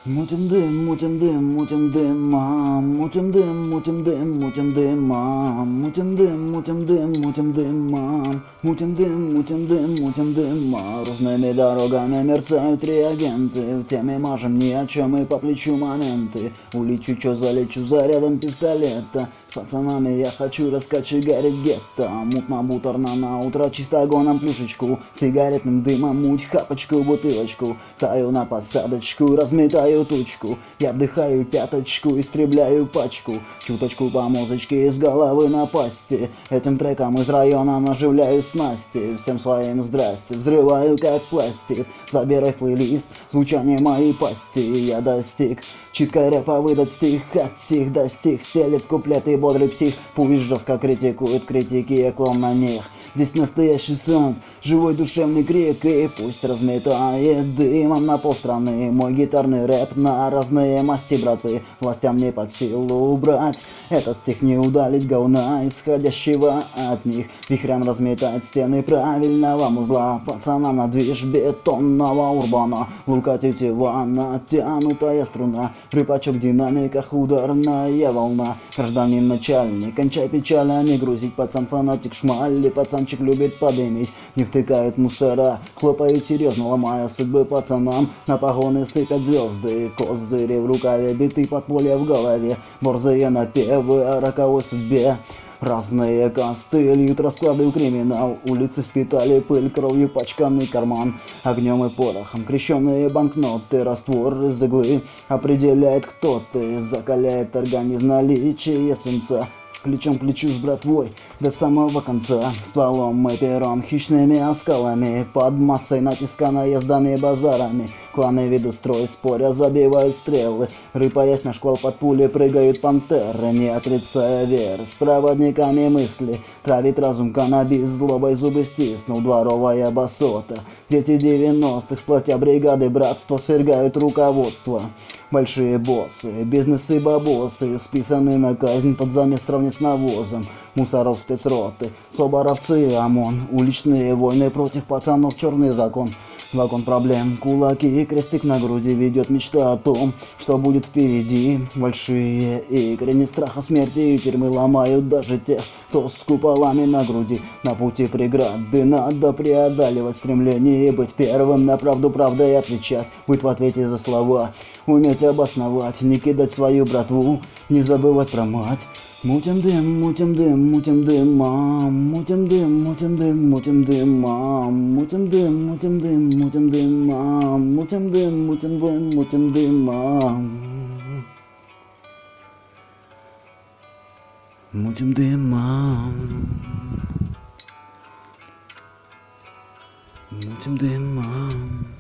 Мутим дым, мутим дым, мутим дым, мутим дым, мутим дым, мутим дым, мутим дым, мутим дым, мутим дым, мутим дым, мутим дым, мутим дым, разными дорогами мерцают реагенты, в теме мажем ни о чем и по плечу моменты, улечу, чё залечу зарядом пистолета, с пацанами я хочу раскочегарить гетто, мутно-буторно на утро чистогоном плюшечку, сигаретным дымом муть хапочку, бутылочку, таю на посадочку, разметаю тучку, я вдыхаю пяточку, истребляю пачку, чуточку по музычке из головы на пасти, этим треком из района наживляю снасти, всем своим здрасте, взрываю как пластик, забирай в плейлист звучание моей пасти, я достиг читкой рэпа выдать стих, от сих достиг, стелит куплеты бодрый псих, пусть жестко критикует критики, я клон на них, здесь настоящий саунд, живой душевный крик, и пусть разметает дымом на полстраны мой гитарный рэп на разные масти, братвы, властям не под силу убрать этот стих, не удалить говна, исходящего от них, вихрем разметает стены правильного музла, пацанам на движ бетонного урбана, лука тетива, натянутая струна, рыбачок в динамиках, ударная волна, гражданин начальник, кончай печалями грузить, пацан фанатик шмаль, пацанчик любит подымить, не втыкают мусора, хлопают серьезно, ломая судьбы пацанам, на погоны сыпят звезды, козыри в рукаве, биты подполья в голове, борзые напевы о роковой судьбе. Разные касты льют расклады в криминал, улицы впитали пыль, кровью пачканный карман, огнем и порохом крещенные банкноты, раствор из иглы определяет, кто ты, закаляет организм наличие свинца. Плечом к плечу с братвой до самого конца, стволом и пером, хищными оскалами, под массой натиска наездами, базарами, кланы ведут строй, споря забивают стрелы, рыпаясь на шквал под пули, прыгают пантеры, не отрицая веры, с проводниками мысли, травит разум каннабис, злобой зубы стиснул, дворовая басота, дети 90-х, сплотя бригады братства, свергают руководство. Большие боссы, бизнесы, бабосы, списаны на казнь под замес сравнить с навозом, мусоров спецроты, соборовцы, ОМОН, уличные войны против пацанов, черный закон, вагон проблем, кулаки и крестик на груди ведет мечта о том, что будет впереди, большие игры, не страха смерти и тюрьмы ломают даже тех, кто с куполами на груди, на пути преграды надо преодоливать стремление быть первым, на правду правдой отвечать, быть в ответе за слова, уметь обосновать, не кидать свою братву, не забывать про мать. Мутим дым, мутим дым, мутим дым, мутим дым, мутим дым, мутим дым, мутим дым, мутим дым, мутим дым, мутим дым, мутим дым, мутим дым, мутим дым, мутим дым.